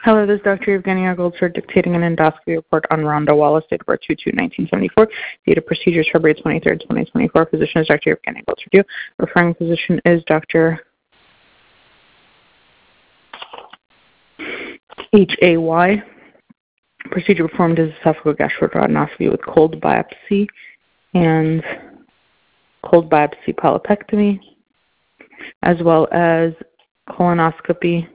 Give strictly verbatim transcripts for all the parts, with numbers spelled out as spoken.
Hello, this is Doctor Evgenia Goldberg dictating an endoscopy report on Rhonda Wallace, date of birth two two nineteen seventy-four. Date of procedures February twenty-third, twenty twenty-four. Physician is Doctor Evgenia Goldberg. Referring physician is Doctor H A Y. Procedure performed is esophagogastroduodenoscopy with cold biopsy and cold biopsy polypectomy, as well as colonoscopy.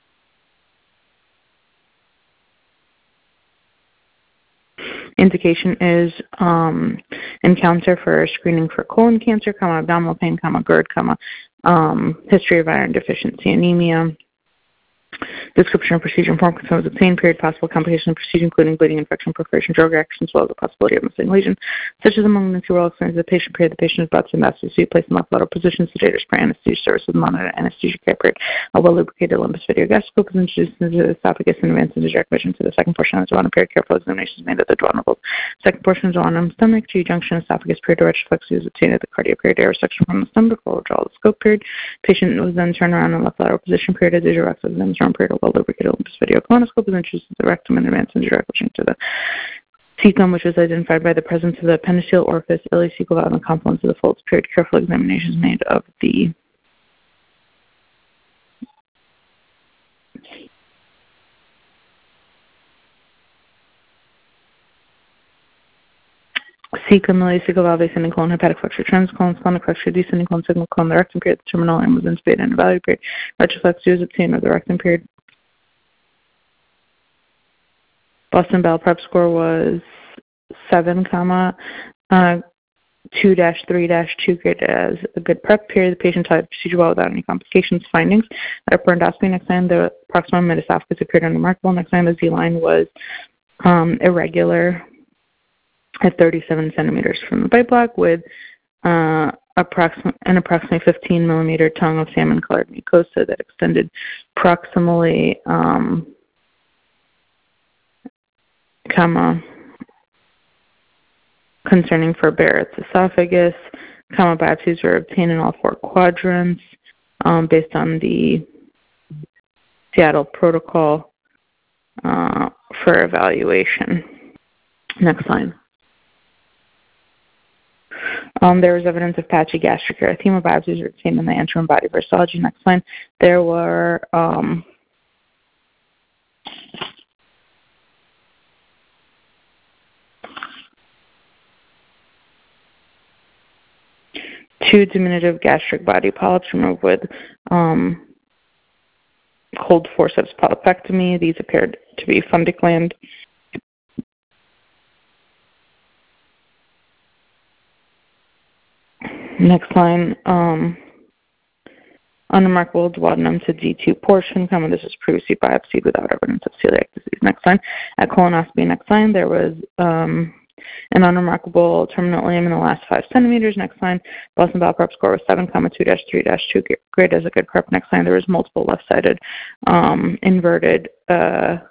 Indication is um, encounter for screening for colon cancer, comma, abdominal pain, comma, GERD, comma, um, history of iron deficiency anemia. Description of procedure and form concerns obtained, period, possible complications of procedure, including bleeding, infection, perforation, drug reactions, as well as the possibility of missing lesion, such as among the two well experience of the patient, period, the patient is about to endoscopy, placed in left lateral position, sedated spray anesthesia service with monitor anesthesia care, period. A well-lubricated limbus video gastroscope is introduced into the esophagus and advanced into direct vision to the second portion of the duodenum, period. Careful examination is made of the duodenum. Second portion of the duodenum, stomach, G-junction, esophagus, period. Retroflexia is obtained at the cardia, period. Air section from the stomach, before withdrawal of the scope, period. Patient was then turned around in left lateral position, period. A digital rectal exam is run, period. A well-lubricated limbus video colonoscope is introduced into the rectum and advanced into direct vision to the cecum, which was identified by the presence of the appendiceal orifice, ileocecal valve, and confluence of the folds, period. Careful examination is made of the cecum, ileocecal valve, ascending colon, hepatic flexure, trans colon, splenic flexure, descending colon, signal colon, the rectum, period. The terminal line was intubated and evaluated, period. Retroflexia is obtained with the rectum, period. Boston Bell prep score was seven, comma, uh, two dash three dash two, graded as a good prep, period. The patient tolerated the procedure well without any complications. Findings at upper endoscopy. Next line, the proximal mid-esophagus appeared unremarkable. Next line, the Z line was um, irregular at thirty-seven centimeters from the bite block with uh, approximate, an approximately fifteen millimeter tongue of salmon-colored mucosa that extended proximally, um, comma, concerning for Barrett's esophagus, comma, biopsies were obtained in all four quadrants um, based on the Seattle protocol uh, for evaluation. Next line. Um, there was evidence of patchy gastric erythema. Biopsies were obtained in the antrum body versology. Next line. There were um, two diminutive gastric body polyps removed with um, cold forceps polypectomy. These appeared to be fundic gland. Next line, um, unremarkable duodenum to D two portion, comma, this was previously biopsied without evidence of celiac disease. Next line, at colonoscopy, next line, there was um, an unremarkable terminal ileum in the last five centimeters. Next line, Boston Bell prep score was seven, comma, two dash three dash two, grade as a good prep. Next line, there was multiple left-sided um, inverted uh,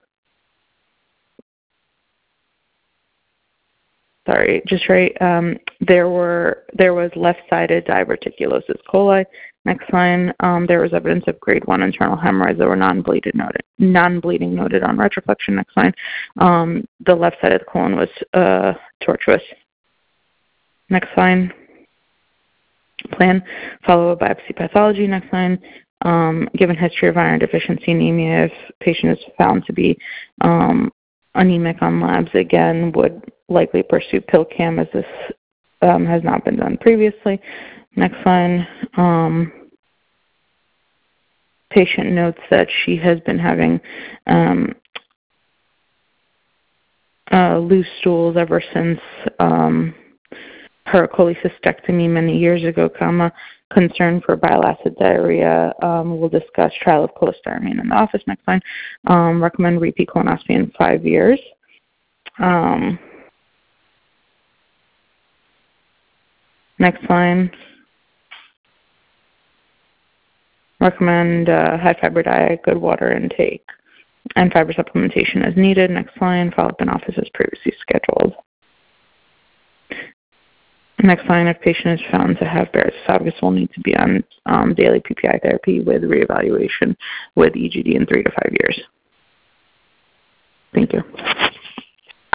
Sorry, just right. Um, there were there was left-sided diverticulosis coli. Next line, um, there was evidence of grade one internal hemorrhoids that were non-bleeding noted, non-bleeding noted on retroflexion. Next line, um, the left side of the colon was uh, tortuous. Next line, plan follow a biopsy pathology. Next line, um, given history of iron deficiency anemia, if patient is found to be um, anemic on labs, again would likely pursue PillCam, as this um, has not been done previously. Next line, um, patient notes that she has been having um, uh, loose stools ever since um, her cholecystectomy many years ago, comma, concern for bile acid diarrhea. Um, we'll discuss trial of cholestyramine in the office. Next line, um, recommend repeat colonoscopy in five years. Um, next line, recommend uh, high fiber diet, good water intake, and fiber supplementation as needed. Next line, follow up in office as previously scheduled. Next line, if patient is found to have Barrett's esophagus, will need to be on um, daily P P I therapy with reevaluation with E G D in three to five years.